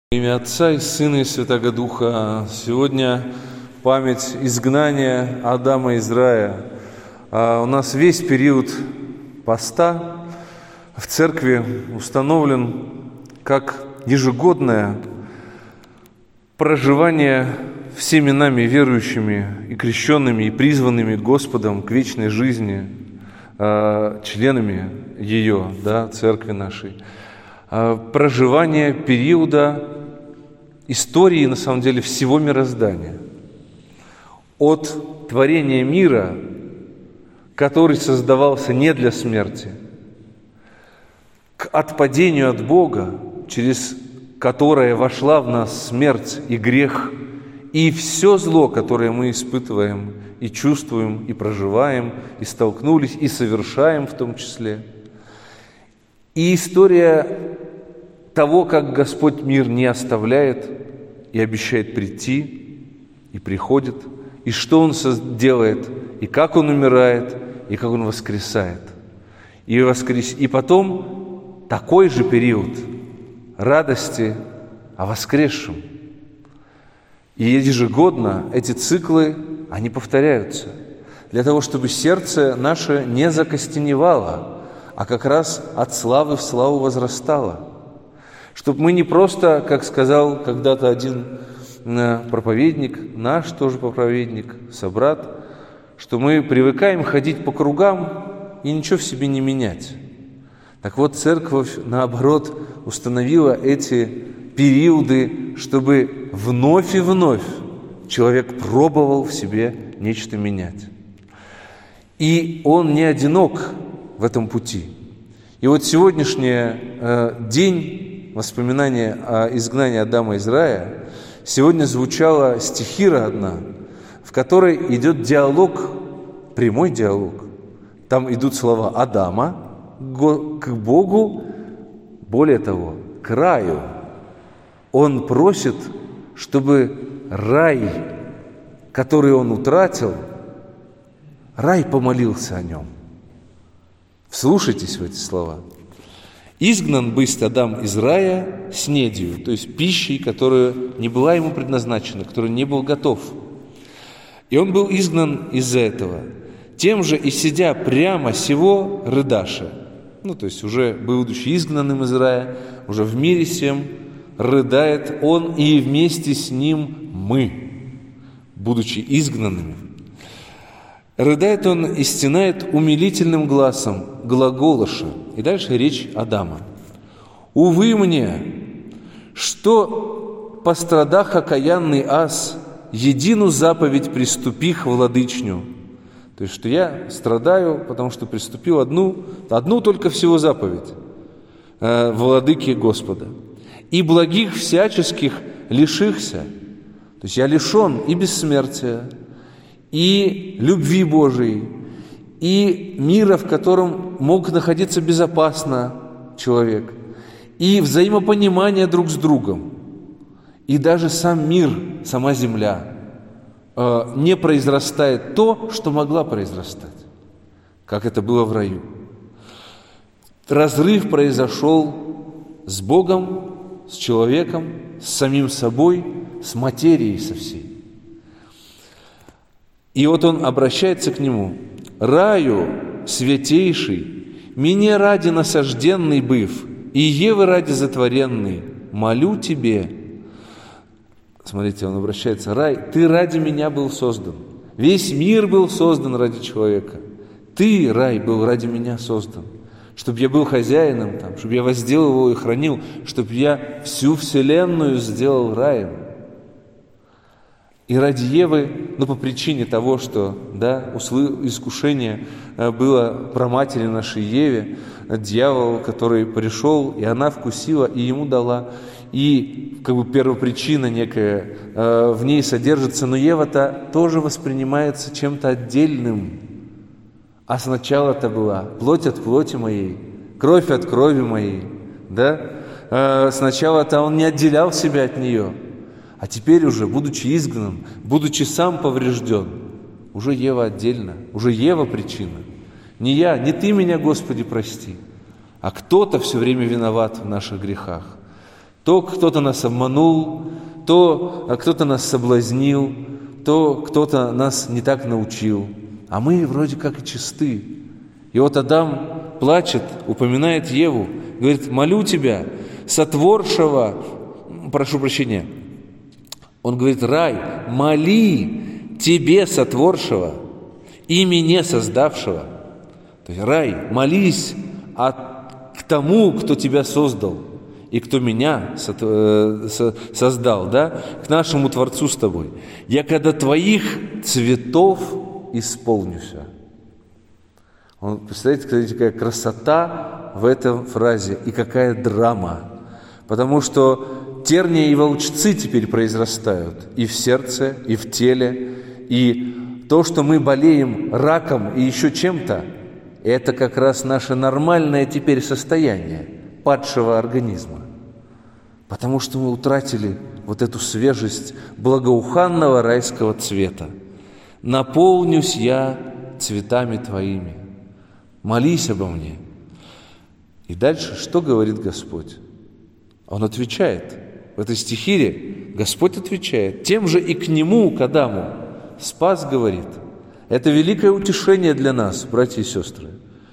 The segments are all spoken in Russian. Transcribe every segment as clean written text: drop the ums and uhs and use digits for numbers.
Во имя Отца и Сына и Святаго Духа. Сегодня память изгнания Адама из рая. У нас весь период поста в церкви установлен как ежегодное проживание всеми нами, верующими и крещенными, и призванными Господом к вечной жизни, членами ее, церкви нашей, проживание периода истории, на самом деле, всего мироздания. От творения мира, который создавался не для смерти, к отпадению от Бога, через которое вошла в нас смерть и грех, и все зло, которое мы испытываем, и чувствуем, и проживаем, и столкнулись, и совершаем в том числе. И история того, как Господь мир не оставляет и обещает прийти, и приходит, и что Он делает, и как Он умирает, и как Он воскресает. И потом такой же период радости о воскресшем. И ежегодно эти циклы, они повторяются, для того, чтобы сердце наше не закостеневало, а как раз от славы в славу возрастало. Чтобы мы не просто, как сказал когда-то один проповедник, наш тоже проповедник, собрат, что мы привыкаем ходить по кругам и ничего в себе не менять. Так вот, церковь, наоборот, установила эти периоды, чтобы вновь и вновь человек пробовал в себе нечто менять. И он не одинок в этом пути. И вот сегодняшний день воспоминания о изгнании Адама из рая, сегодня звучала стихира одна, в которой идет диалог, прямой диалог. Там идут слова Адама к Богу, более того, к раю. Он просит, чтобы рай, который он утратил, рай помолился о нем. Вслушайтесь в эти слова. «Изгнан бысть Адам из рая снедью», то есть пищей, которая не была ему предназначена, которой не был готов. И он был изгнан из-за этого. «Тем же и сидя прямо сего рыдаше», то есть уже будучи изгнанным из рая, уже в мире сем, рыдает он и вместе с ним мы, будучи изгнанными. Рыдает он и стенает умилительным гласом, глаголоша. И дальше речь Адама. «Увы мне, что пострадах окаянный ас, едину заповедь приступих владычню». То есть, что я страдаю, потому что приступил одну только всего заповедь владыки Господа. «И благих всяческих лишихся». То есть, я лишен и бессмертия, и любви Божией, и мира, в котором мог находиться безопасно человек, и взаимопонимание друг с другом, и даже сам мир, сама земля не произрастает то, что могла произрастать, как это было в раю. Разрыв произошел с Богом, с человеком, с самим собой, с материей со всей. И вот он обращается к нему: «Раю святейший, мне ради насажденный быв, и Евы ради затворенный, молю тебе». Смотрите, он обращается: «Рай, ты ради меня был создан, весь мир был создан ради человека, ты, рай, был ради меня создан, чтобы я был хозяином там, чтобы я возделал его и хранил, чтобы я всю вселенную сделал раем». И ради Евы, по причине того, что искушение было про матери нашей Еве, дьявол, который пришел, и она вкусила, и ему дала. И первопричина некая в ней содержится, но Ева-то тоже воспринимается чем-то отдельным. А сначала-то была плоть от плоти моей, кровь от крови моей. Сначала-то он не отделял себя от нее. А теперь уже, будучи изгнан, будучи сам поврежден, уже Ева отдельно, уже Ева причина. Не я, не ты меня, Господи, прости, а кто-то все время виноват в наших грехах. То кто-то нас обманул, то кто-то нас соблазнил, то кто-то нас не так научил. А мы вроде как и чисты. И вот Адам плачет, упоминает Еву, говорит: молю тебя, сотворшего, прошу прощения, он говорит: рай, моли тебе, сотворшего, и меня создавшего. То есть рай, молись к тому, кто тебя создал, и кто меня создал, да, к нашему Творцу с тобой. Я когда твоих цветов исполнюся. Представляете, какая красота в этой фразе и какая драма. Потому что терния и волчцы теперь произрастают и в сердце, и в теле. И то, что мы болеем раком и еще чем-то, это как раз наше нормальное теперь состояние падшего организма. Потому что мы утратили вот эту свежесть благоуханного райского цвета. «Наполнюсь я цветами твоими, молись обо мне». И дальше что говорит Господь? Он отвечает. В этой стихире Господь отвечает. Тем же и к нему, к Адаму, спас говорит. Это великое утешение для нас, братья и сестры.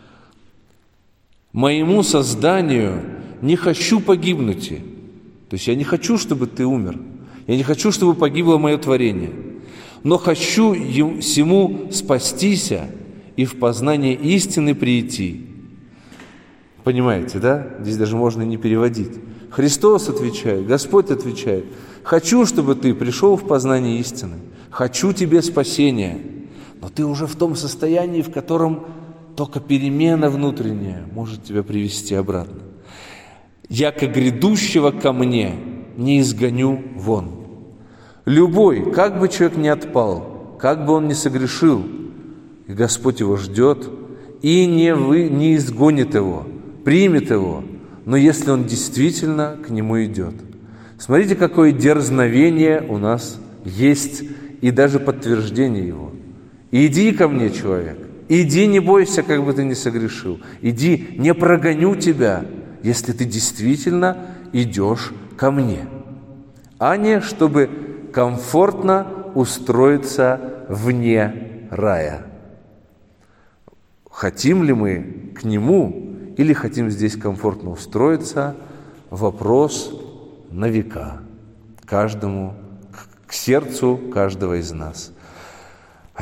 «Моему созданию не хочу погибнуть». То есть я не хочу, чтобы ты умер. Я не хочу, чтобы погибло мое творение. Но хочу всему спастися и в познание истины прийти. Понимаете, да? Здесь даже можно не переводить. Христос отвечает, Господь отвечает: хочу, чтобы ты пришел в познание истины. Хочу тебе спасения. Но ты уже в том состоянии, в котором только перемена внутренняя может тебя привести обратно. «Яко грядущего ко мне не изгоню вон». Любой, как бы человек ни отпал, как бы он ни согрешил, и Господь его ждет и не изгонит его, примет его, но если он действительно к нему идет. Смотрите, какое дерзновение у нас есть и даже подтверждение его. «Иди ко мне, человек, иди, не бойся, как бы ты ни согрешил, иди, не прогоню тебя, если ты действительно идешь ко мне», а не чтобы комфортно устроиться вне рая. Хотим ли мы к нему или хотим здесь комфортно устроиться? Вопрос на века, каждому, к сердцу каждого из нас.